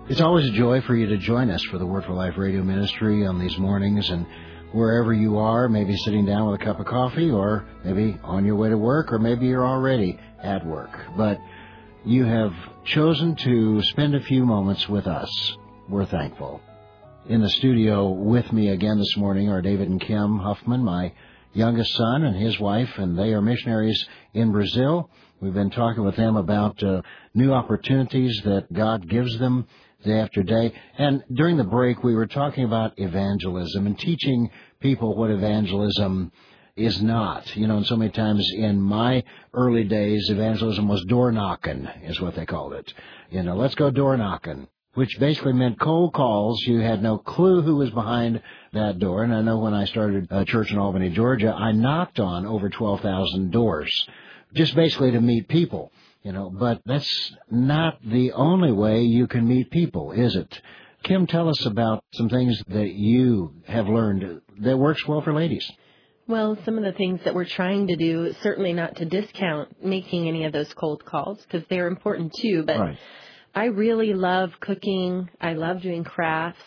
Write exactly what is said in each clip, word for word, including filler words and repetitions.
It's always a joy for you to join us for the Word for Life radio ministry on these mornings, and wherever you are, maybe sitting down with a cup of coffee, or maybe on your way to work, or maybe you're already at work. But you have chosen to spend a few moments with us. We're thankful. In the studio with me again this morning are David and Kim Huffman, my youngest son, and his wife, and they are missionaries in Brazil. We've been talking with them about uh, new opportunities that God gives them day after day. And during the break, we were talking about evangelism and teaching people what evangelism is not. You know, and so many times in my early days, evangelism was door knocking, is what they called it. You know, let's go door knocking, which basically meant cold calls. You had no clue who was behind that door. And I know when I started a church in Albany, Georgia, I knocked on over twelve thousand doors, just basically to meet people. You know, but that's not the only way you can meet people, is it? Kim, tell us about some things that you have learned that works well for ladies. Well, some of the things that we're trying to do, certainly not to discount making any of those cold calls, because they're important too, but right. I really love cooking. I love doing crafts,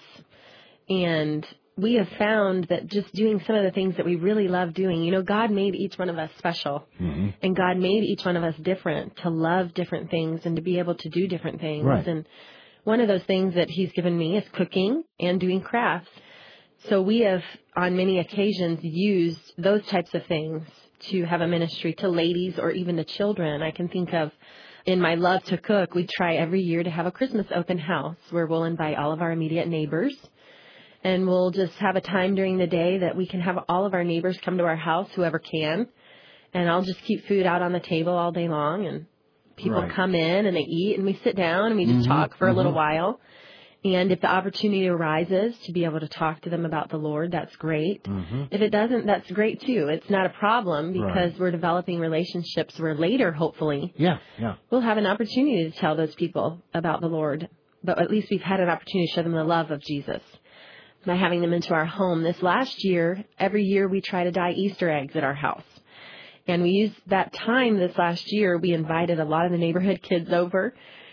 and we have found that just doing some of the things that we really love doing, you know, God made each one of us special, mm-hmm. and God made each one of us different, to love different things and to be able to do different things. Right. And one of those things that He's given me is cooking and doing crafts. So we have, on many occasions, used those types of things to have a ministry to ladies or even to children. I can think of, in my love to cook, we try every year to have a Christmas open house where we'll invite all of our immediate neighbors. And we'll just have a time during the day that we can have all of our neighbors come to our house, whoever can. And I'll just keep food out on the table all day long. And people right. come in and they eat and we sit down and we just mm-hmm, talk for mm-hmm. a little while. And if the opportunity arises to be able to talk to them about the Lord, that's great. Mm-hmm. If it doesn't, that's great too. It's not a problem because right. we're developing relationships where later, hopefully, yeah, yeah. we'll have an opportunity to tell those people about the Lord. But at least we've had an opportunity to show them the love of Jesus by having them into our home. This last year, every year we try to dye Easter eggs at our house. And we used that time this last year, we invited a lot of the neighborhood kids over,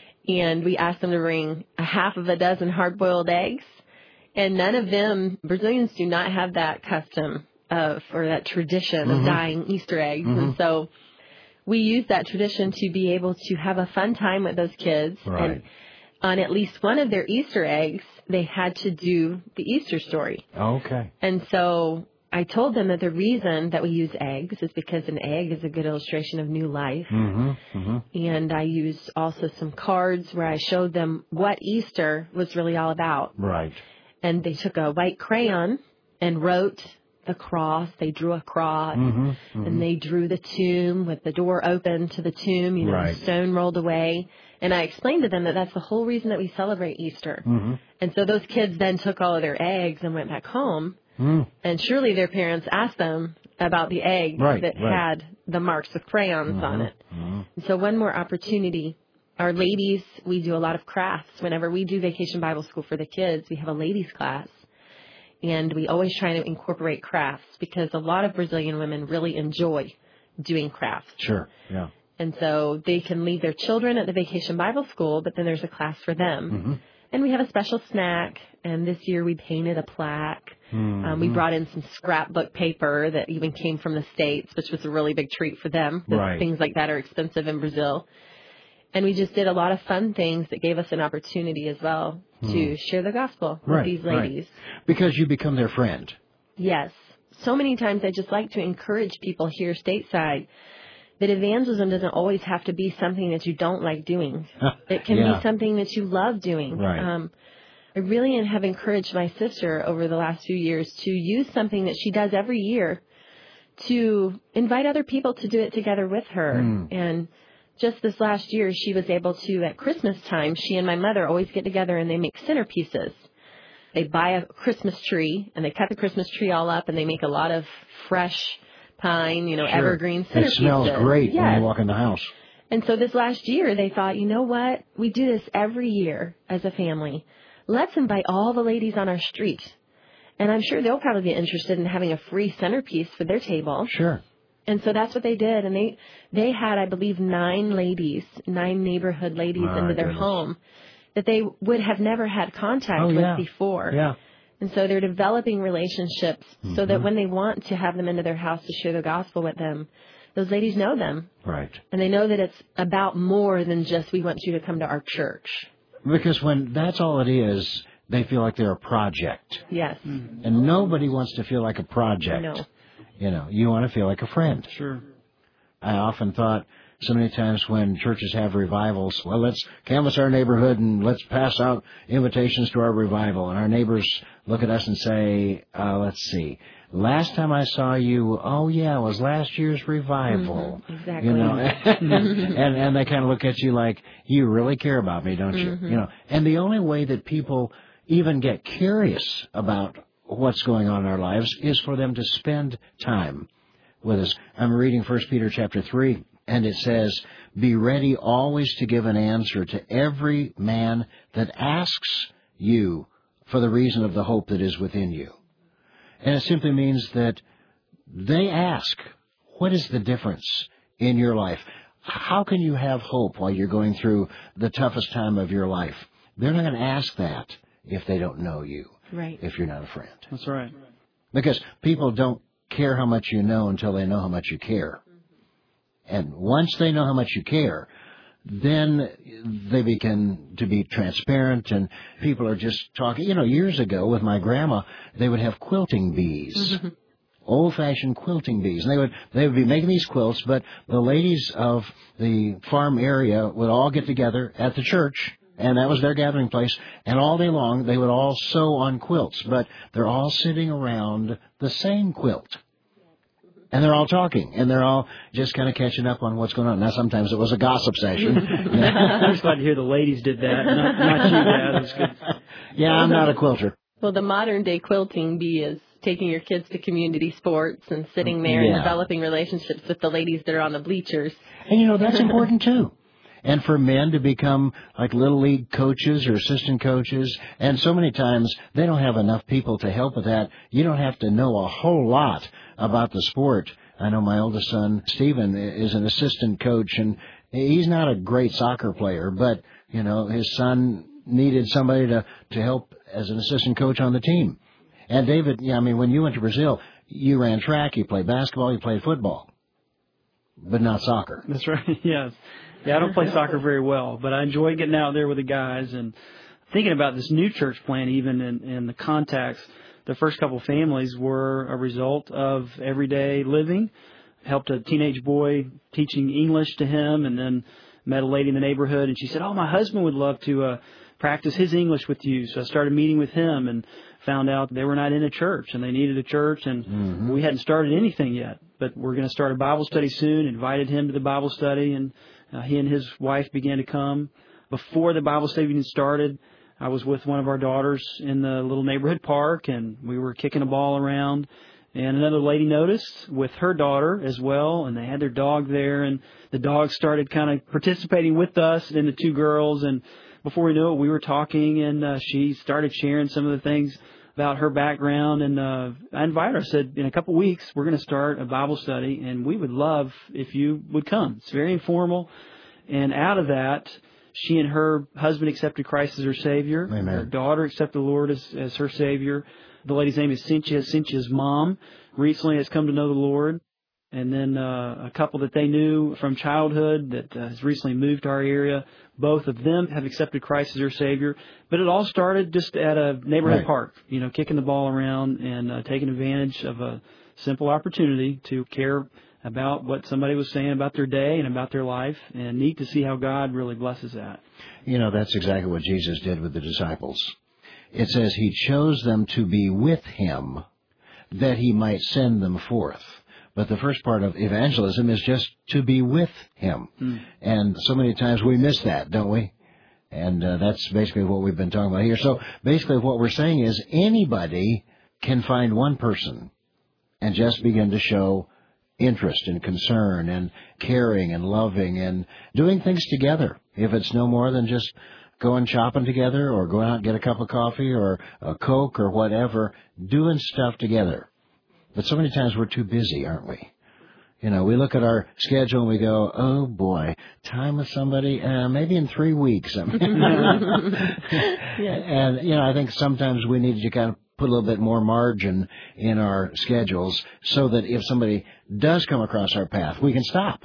and we asked them to bring a half of a dozen hard-boiled eggs. And none of them, Brazilians do not have that custom of, or that tradition mm-hmm. of dyeing Easter eggs. Mm-hmm. And so we used that tradition to be able to have a fun time with those kids. Right. And on at least one of their Easter eggs, they had to do the Easter story. Okay. And so I told them that the reason that we use eggs is because an egg is a good illustration of new life. Mm-hmm, mm-hmm. And I used also some cards where I showed them what Easter was really all about. Right. And they took a white crayon and wrote the cross. They drew a cross, mm-hmm, mm-hmm. and they drew the tomb with the door open to the tomb, you know, right. the stone rolled away. And I explained to them that that's the whole reason that we celebrate Easter. Mm-hmm. And so those kids then took all of their eggs and went back home. Mm. And surely their parents asked them about the egg right, that right. had the marks with crayons mm-hmm, on it. Mm-hmm. And so one more opportunity. Our ladies, we do a lot of crafts. Whenever we do Vacation Bible School for the kids, we have a ladies class. And we always try to incorporate crafts because a lot of Brazilian women really enjoy doing crafts. Sure, yeah. And so they can leave their children at the Vacation Bible School, but then there's a class for them. Mm-hmm. And we have a special snack. And this year we painted a plaque. Mm-hmm. Um, we brought in some scrapbook paper that even came from the States, which was a really big treat for them. Right. Things like that are expensive in Brazil. And we just did a lot of fun things that gave us an opportunity as well mm. to share the gospel with right, these ladies. Right. Because you become their friend. Yes. So many times I just like to encourage people here stateside that evangelism doesn't always have to be something that you don't like doing. It can yeah. be something that you love doing. Right. Um, I really have encouraged my sister over the last few years to use something that she does every year to invite other people to do it together with her. Mm. And just this last year, she was able to, at Christmas time, she and my mother always get together and they make centerpieces. They buy a Christmas tree and they cut the Christmas tree all up and they make a lot of fresh pine, you know, sure. evergreen centerpieces. It smells great yes. when you walk in the house. And so this last year, they thought, you know what? We do this every year as a family. Let's invite all the ladies on our street. And I'm sure they'll probably be interested in having a free centerpiece for their table. Sure. And so that's what they did. And they, they had, I believe, nine ladies, nine neighborhood ladies My into their goodness. home. that they would have never had contact oh, with yeah. before. Yeah. And so they're developing relationships mm-hmm. so that when they want to have them into their house to share the gospel with them, those ladies know them. Right. And they know that it's about more than just, we want you to come to our church. Because when that's all it is, they feel like they're a project. Yes. Mm-hmm. And nobody wants to feel like a project. No. You know, you want to feel like a friend. Sure. I often thought so many times when churches have revivals, well, let's canvass our neighborhood and let's pass out invitations to our revival. And our neighbors look at us and say, uh, let's see, last time I saw you, oh, yeah, it was last year's revival. Mm-hmm, exactly. You know, and, and they kind of look at you like, you really care about me, don't you? Mm-hmm. You know, and the only way that people even get curious about what's going on in our lives is for them to spend time with us. I'm reading First Peter chapter three, and it says, be ready always to give an answer to every man that asks you for the reason of the hope that is within you. And it simply means that they ask, what is the difference in your life? How can you have hope while you're going through the toughest time of your life? They're not going to ask that if they don't know you, right. if you're not a friend. That's right. Because people don't care how much you know until they know how much you care. And once they know how much you care, then they begin to be transparent, and people are just talking. You know, years ago with my grandma, they would have quilting bees, mm-hmm. old-fashioned quilting bees. And they would they would be making these quilts, but the ladies of the farm area would all get together at the church, and that was their gathering place. And all day long, they would all sew on quilts, but they're all sitting around the same quilt. And they're all talking, and they're all just kind of catching up on what's going on. Now, sometimes it was a gossip session. I'm just glad to hear the ladies did that, not, not you, Dad. That's good. Yeah, I'm not a quilter. Well, the modern-day quilting bee is taking your kids to community sports and sitting there yeah. and developing relationships with the ladies that are on the bleachers. And, you know, that's important, too. And for men to become like little league coaches or assistant coaches. And so many times they don't have enough people to help with that. You don't have to know a whole lot about the sport. I know my oldest son, Stephen, is an assistant coach, and he's not a great soccer player, but, you know, his son needed somebody to, to help as an assistant coach on the team. And David, yeah, I mean, when you went to Brazil, you ran track, you played basketball, you played football, but not soccer. That's right, yes. Yeah, I don't play soccer very well, but I enjoy getting out there with the guys and thinking about this new church plant, even in, in the context. The first couple of families were a result of everyday living. Helped a teenage boy teaching English to him, and then met a lady in the neighborhood, and she said, oh, my husband would love to uh, practice his English with you. So I started meeting with him and found out they were not in a church, and they needed a church, and mm-hmm. we hadn't started anything yet. But we're going to start a Bible study soon, invited him to the Bible study, and uh, he and his wife began to come. Before the Bible study even started, I was with one of our daughters in the little neighborhood park, and we were kicking a ball around. And another lady noticed with her daughter as well, and they had their dog there, and the dog started kind of participating with us and the two girls. And before we knew it, we were talking, and uh, she started sharing some of the things about her background. And uh, I invited her. I said, in a couple of weeks, we're going to start a Bible study, and we would love if you would come. It's very informal. And out of that, she and her husband accepted Christ as her Savior. Amen. Her daughter accepted the Lord as, as her Savior. The lady's name is Cynthia. Cynthia's mom recently has come to know the Lord. And then uh, a couple that they knew from childhood that uh, has recently moved to our area. Both of them have accepted Christ as their Savior. But it all started just at a neighborhood right. park, you know, kicking the ball around and uh, taking advantage of a simple opportunity to care about what somebody was saying about their day and about their life, and neat to see how God really blesses that. You know, that's exactly what Jesus did with the disciples. It says he chose them to be with him that he might send them forth. But the first part of evangelism is just to be with him. Mm. And so many times we miss that, don't we? And uh, that's basically what we've been talking about here. So basically what we're saying is anybody can find one person and just begin to show interest and concern and caring and loving and doing things together. If it's no more than just going shopping together or going out and get a cup of coffee or a Coke or whatever, doing stuff together. But so many times we're too busy, aren't we? You know, we look at our schedule and we go, oh, boy, time with somebody, uh, maybe in three weeks. I mean, yeah. And, you know, I think sometimes we need to kind of put a little bit more margin in our schedules so that if somebody does come across our path, we can stop.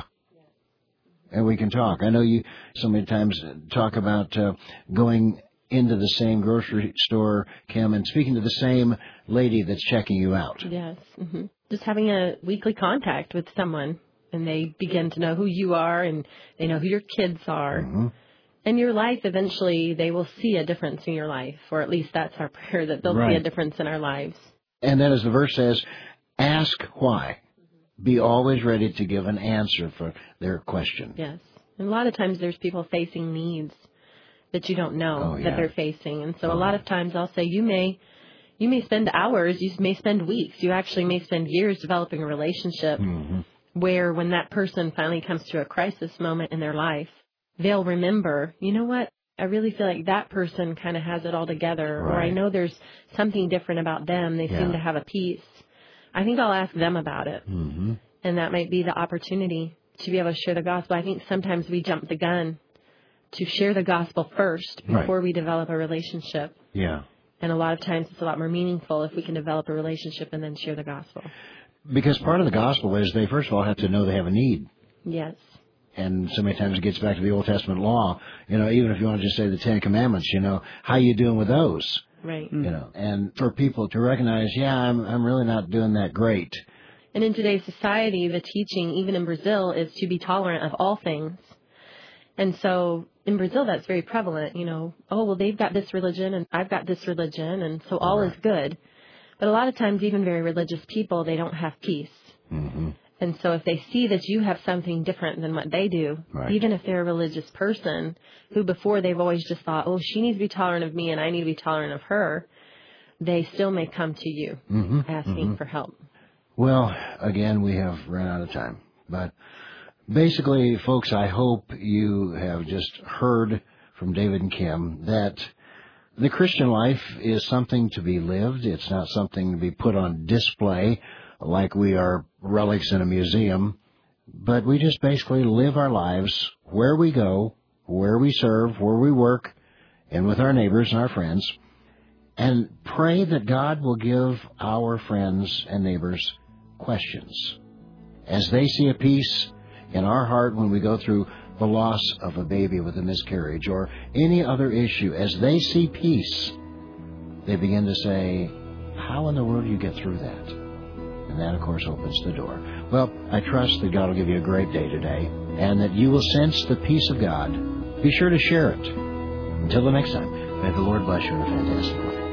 And we can talk. I know you so many times talk about uh, going into the same grocery store, Kim, and speaking to the same lady that's checking you out. Yes. Mm-hmm. Just having a weekly contact with someone, and they begin to know who you are, and they know who your kids are. Mm-hmm. And your life, eventually, they will see a difference in your life, or at least that's our prayer, that they'll right. see a difference in our lives. And then as the verse says, ask why. Be always ready to give an answer for their question. Yes. And a lot of times there's people facing needs that you don't know oh, yeah. that they're facing. And so oh. a lot of times I'll say, you may you may spend hours, you may spend weeks, you actually may spend years developing a relationship mm-hmm. where when that person finally comes to a crisis moment in their life, they'll remember, you know what, I really feel like that person kind of has it all together, right. or I know there's something different about them. They yeah. seem to have a peace. I think I'll ask them about it. Mm-hmm. And that might be the opportunity to be able to share the gospel. I think sometimes we jump the gun to share the gospel first before right. we develop a relationship. Yeah. And a lot of times it's a lot more meaningful if we can develop a relationship and then share the gospel. Because part of the gospel is they first of all have to know they have a need. Yes. And so many times it gets back to the Old Testament law. You know, even if you want to just say the Ten Commandments, you know, how you doing with those? Right. You know, and for people to recognize, yeah, I'm I'm really not doing that great. And in today's society, the teaching, even in Brazil, is to be tolerant of all things. And so in Brazil, that's very prevalent. You know, oh, well, they've got this religion and I've got this religion, and so all right. is good. But a lot of times, even very religious people, they don't have peace. Mm-hmm. And so if they see that you have something different than what they do, right. even if they're a religious person who before they've always just thought, oh, she needs to be tolerant of me and I need to be tolerant of her, they still may come to you mm-hmm. asking mm-hmm. for help. Well, again, we have run out of time. But basically, folks, I hope you have just heard from David and Kim that the Christian life is something to be lived. It's not something to be put on display like we are relics in a museum, but we just basically live our lives where we go, where we serve, where we work, and with our neighbors and our friends, and pray that God will give our friends and neighbors questions. As they see a peace in our heart when we go through the loss of a baby with a miscarriage or any other issue, as they see peace, they begin to say, how in the world do you get through that? And that, of course, opens the door. Well, I trust that God will give you a great day today and that you will sense the peace of God. Be sure to share it. Until the next time, may the Lord bless you in a fantastic way.